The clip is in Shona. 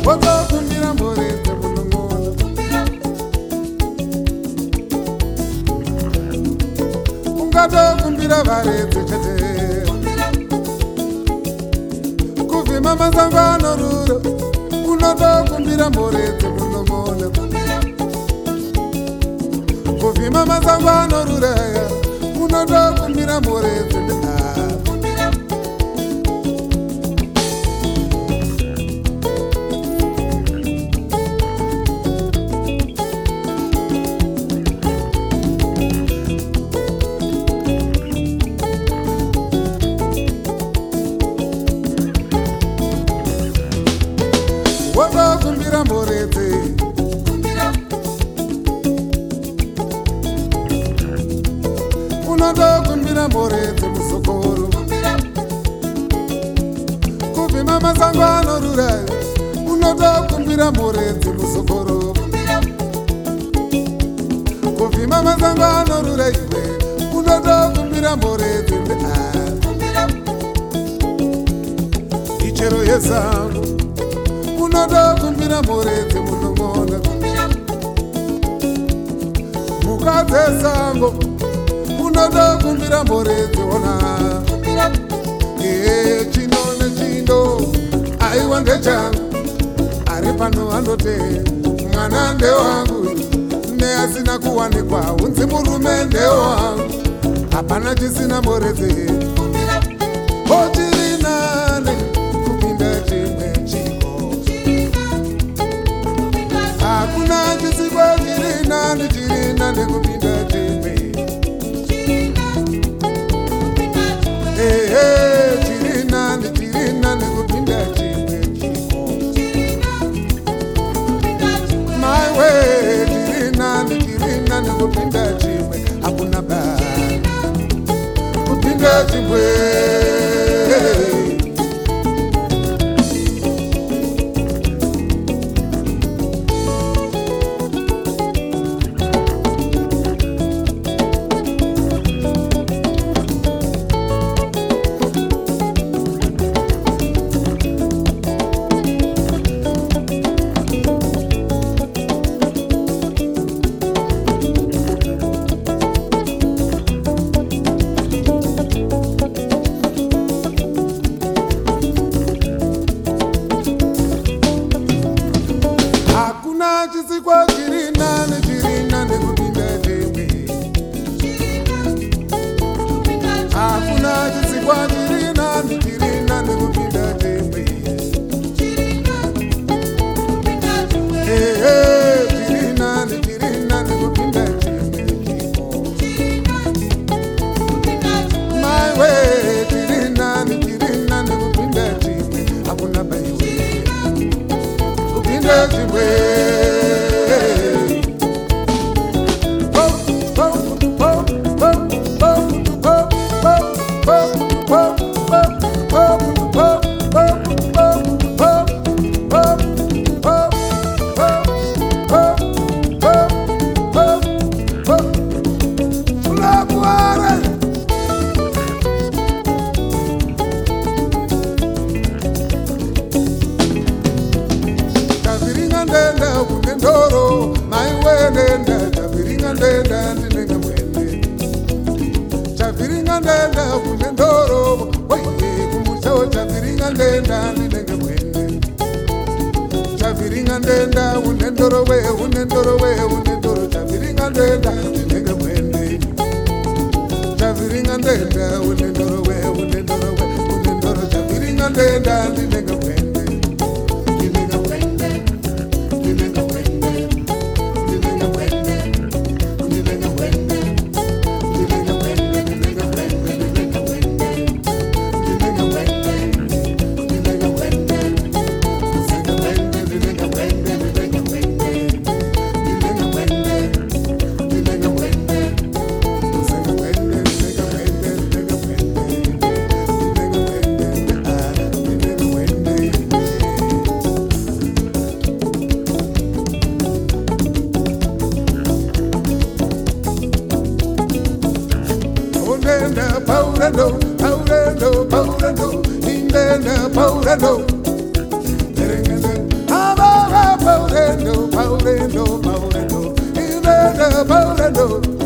wotokumbira murete munongono ungatokumbira varete chete kuvhima masango anorura unotokumbira murete munongono kuvhima masango anoruraya unotokumbira murete wotokumbira murete unotokumbira murete musokoro kuvhima masango anorura unotokumbira murete musokoro kuvhima masango anorura iwe unotokumbira murete ichero yesango unotokumbira murete munongono mhuka dzesango unotokumbira murete ona chino nechindo aiwa ndechangu ari pano anote mwana ndewangu neasina kuwanikwa unzi murume ndewangu hapana chisina murete ochiri nane kupinda chimwe chiko hakuna chisikwa chiri nane kupinda chimwe chiri nane kupinda chimwe chiko my way chiri nane kupinda chimwe hakuna ba kupinda chimwe chisikwa chiri nane kupinda chimwe hakuna chisikwa chiri nane kupinda chimwe chiri nane kupinda chimwe my way chiri nane kupinda chimwe hakuna baiwe kupinda chimwe Ndoro my way chaviringa ndenda ndinenge mwene chaviringa ndenda kune ndoro oye kumushawo chaviringa ndenda ndinenge mwene chaviringa ndenda une ndoro chaviringa ndenda ndinenge mwene chaviringa ndenda une ndoro chaviringa ndenda ndinenge mwene Paurando, indenda paurando, terengende, Paurendo